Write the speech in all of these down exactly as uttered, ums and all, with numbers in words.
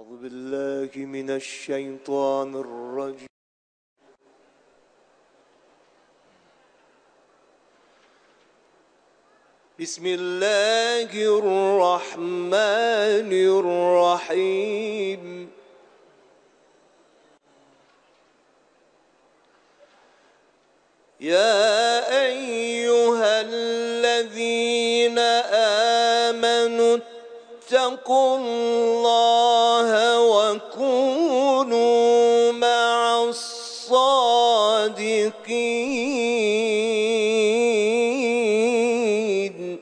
أعوذ بالله من الشيطان الرجيم. بسم الله الرحمن الرحيم. يا أيها الذين آمنوا اتقوا الله وكونوا مع الصادقين.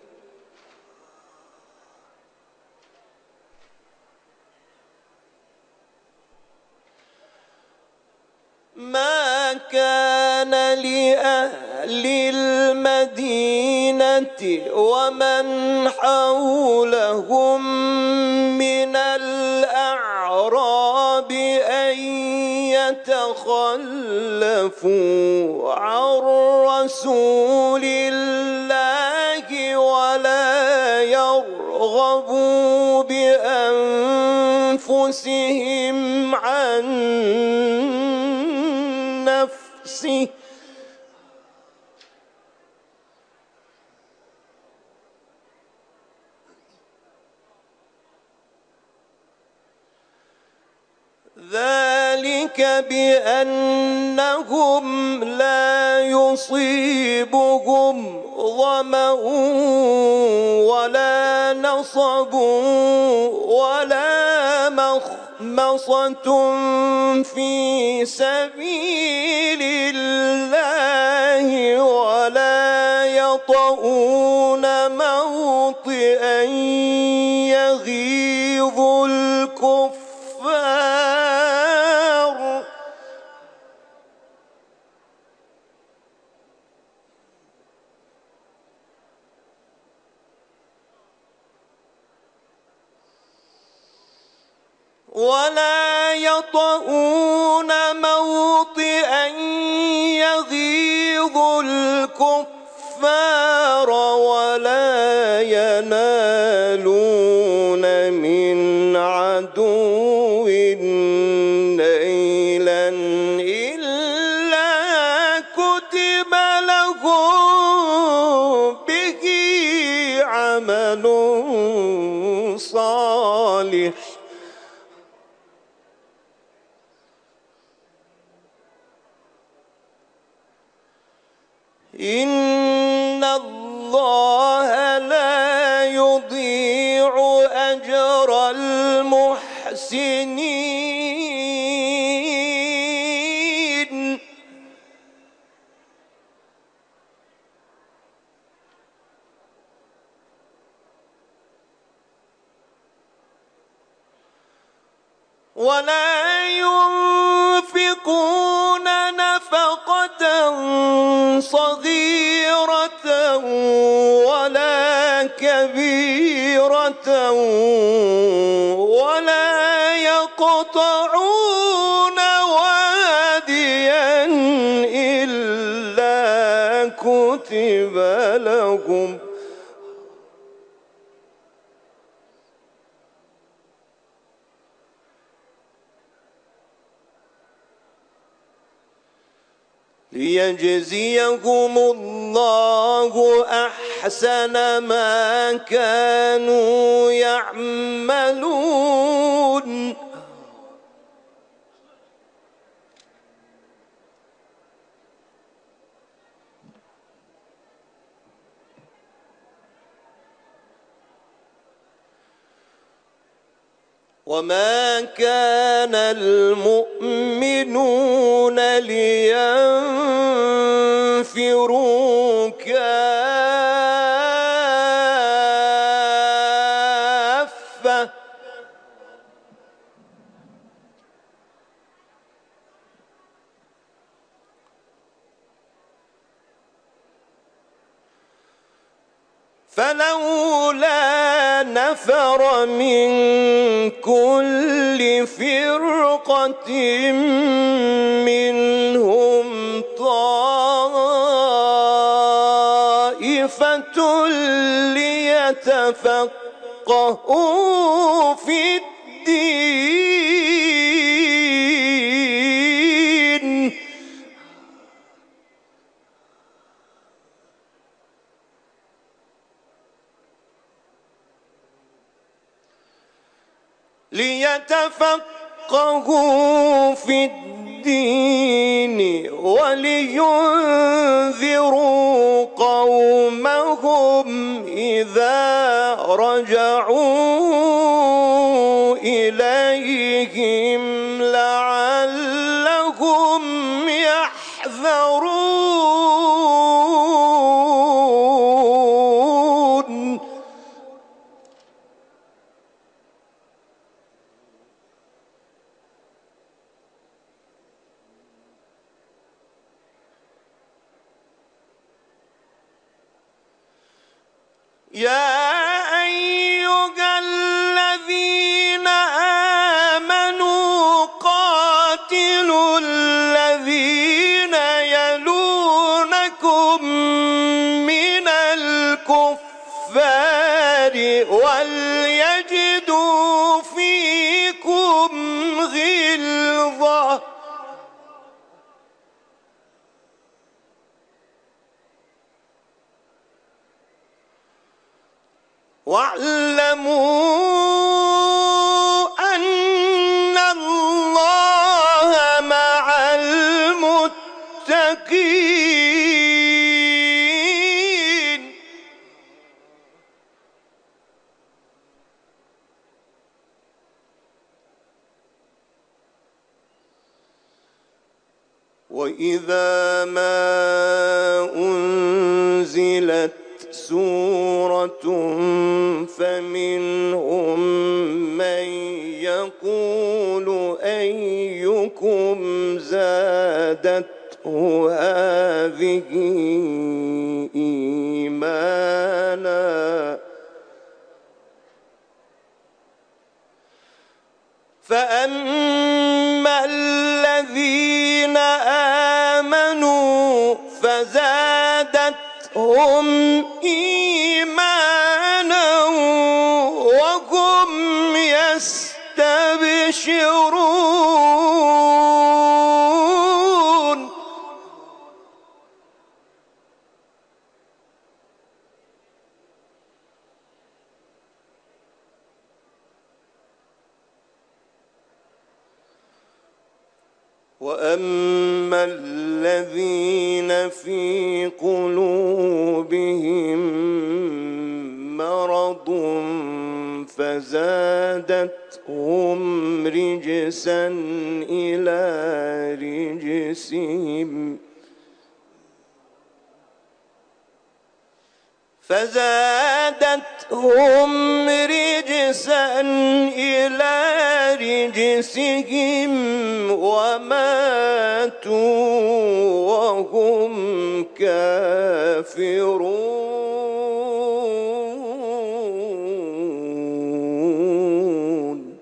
ما كان لأهل المدينة ومن حولهم من الأعراب أن يتخلفوا عن رسول الله ولا يرغبوا بأنفسهم عن نفسه ذلك بأنهم لا يصيبهم ظمأ ولا نصب ولا مخمصة في سبيل الله ولا يطؤون موطئا يغيظ الكفار ولا يطؤون موطئا يغيظ الكفار ولا ينالون من عدو نيلا إلا كتب لهم به عمل صالح إن الله لا يضيع أجر المحسنين. ولا ينفقون نفقة صغيرة ولا كبيرة ولا يقطعون واديا إلا كتب لهم ليجزيهم الله أحسن ما كانوا يعملون. وما كان المؤمنون لينفروا كافة فلولا نفر من كل فرقة منهم طائفة ليتفقهوا في الدين ليتفقهوا في الدين ولينذروا قومهم إذا رجعوا إليهم لعلهم يحذرون. يا أيها الذين آمنوا قاتلوا الذين يلونكم من الكفار وليجدوا فيكم غلظة واعلموا أن الله مع المتقين. وإذا ما أنزلت سورة فمنهم من يقول أيكم زادته هذه إيمانا فأما الذين آمنوا فزادتهم إيمانا وهم يستبشرون. وأما الذين في قلوبهم مرض فزادتهم رجسا إلى رجسهم فزادتهم رجسا إلى رجسهم وماتوا وهم كافرون.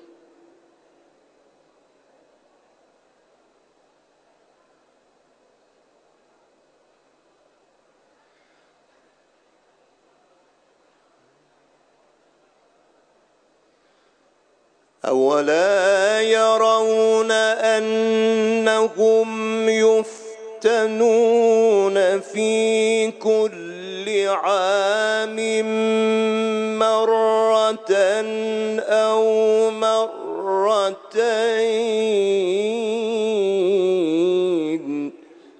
أولا يرون أنهم يفتنون في كل عام مرة أو مرتين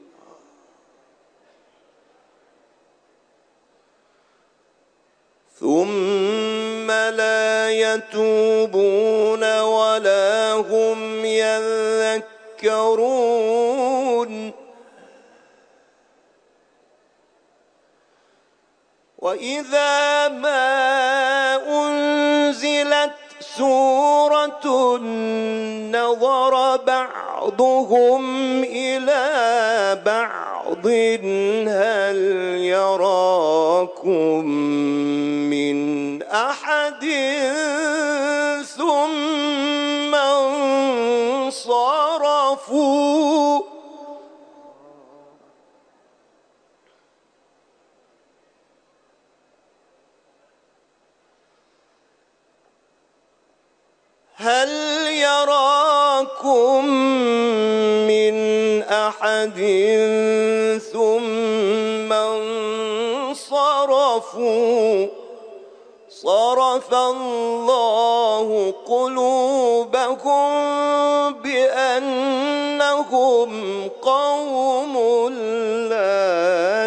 ثم لا يتوبون ولا هم يذكرون. وإذا ما أنزلت سورة نظر بعضهم إلى بعض هل يراكم من أحد ثم انصرفوا. هل يراكم من أحد ثم انصرفوا صرف الله قلوبهم بأنهم قوم لا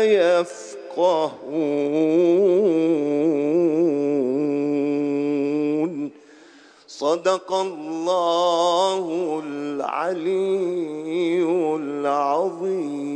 يفقهون. صدق الله العلي العظيم.